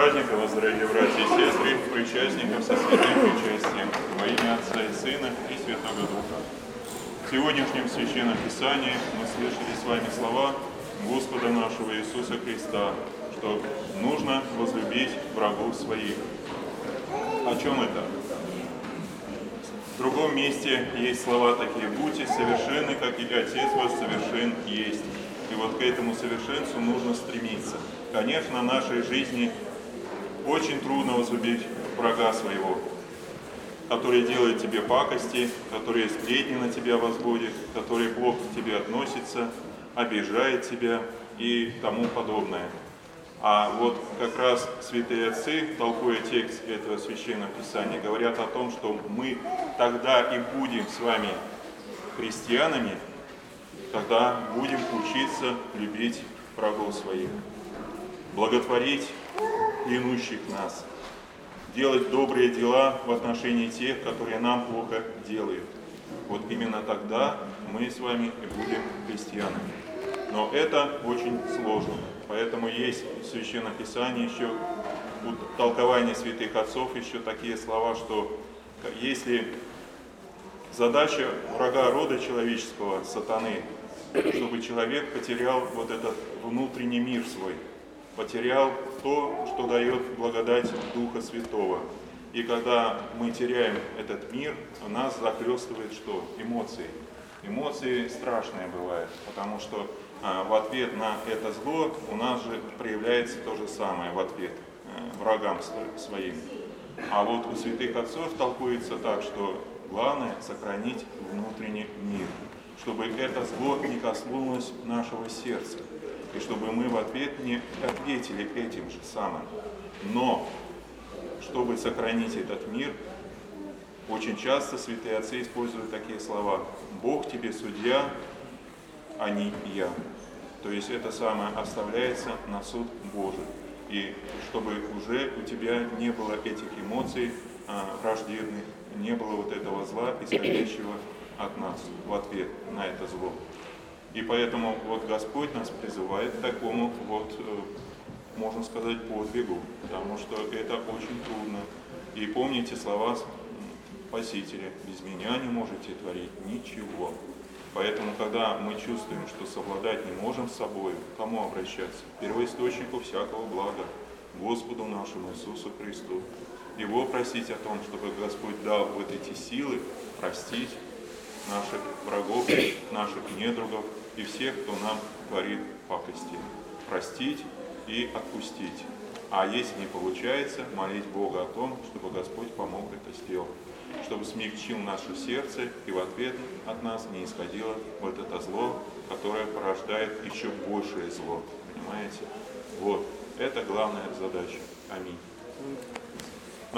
праздника вас, дорогие братья и сестры, причастников со святым причастием во имя Отца и Сына и Святого Духа. В сегодняшнем Священном Писании мы слышали с вами слова Господа нашего Иисуса Христа, что нужно возлюбить врагов своих. О чем это? В другом месте есть слова такие: «Будьте совершенны, как и Отец ваш совершен есть». И вот к этому совершенству нужно стремиться. Конечно, в нашей жизни очень трудно возлюбить врага своего, который делает тебе пакости, который сплетни на тебя возводит, который плохо к тебе относится, обижает тебя и тому подобное. А вот как раз святые отцы, толкуя текст этого Священного Писания, говорят о том, что мы тогда и будем с вами христианами, когда будем учиться любить врагов своих, благотворить клянущих нас, делать добрые дела в отношении тех, которые нам плохо делают. Вот именно тогда мы с вами и будем христианами. Но это очень сложно. Поэтому есть в Священном Писании еще, у толкования святых отцов еще такие слова, что если задача врага рода человеческого, сатаны, чтобы человек потерял вот этот внутренний мир свой, потерял то, что дает благодать Духа Святого. И когда мы теряем этот мир, нас захлестывает что? Эмоции. Эмоции страшные бывают, потому что в ответ на это зло у нас же проявляется то же самое в ответ врагам своим. А вот у святых отцов толкуется так, что главное сохранить внутренний мир, чтобы это зло не коснулось нашего сердца, и чтобы мы в ответ не ответили этим же самым. Но, чтобы сохранить этот мир, очень часто святые отцы используют такие слова: «Бог тебе судья, а не я». То есть это самое оставляется на суд Божий. И чтобы уже у тебя не было этих эмоций враждебных, не было вот этого зла, исходящего от нас в ответ на это зло. И поэтому вот Господь нас призывает к такому вот, можно сказать, подвигу, потому что это очень трудно. И помните слова Спасителя: «Без меня не можете творить ничего». Поэтому, когда мы чувствуем, что совладать не можем с собой, к кому обращаться? К первоисточнику всякого блага, Господу нашему Иисусу Христу. Его просить о том, чтобы Господь дал вот эти силы простить наших врагов, наших недругов и всех, кто нам творит пакости. Простить и отпустить. А если не получается, молить Бога о том, чтобы Господь помог это сделать, чтобы смягчил наше сердце и в ответ от нас не исходило вот это зло, которое порождает еще большее зло. Понимаете? Вот. Это главная задача. Аминь.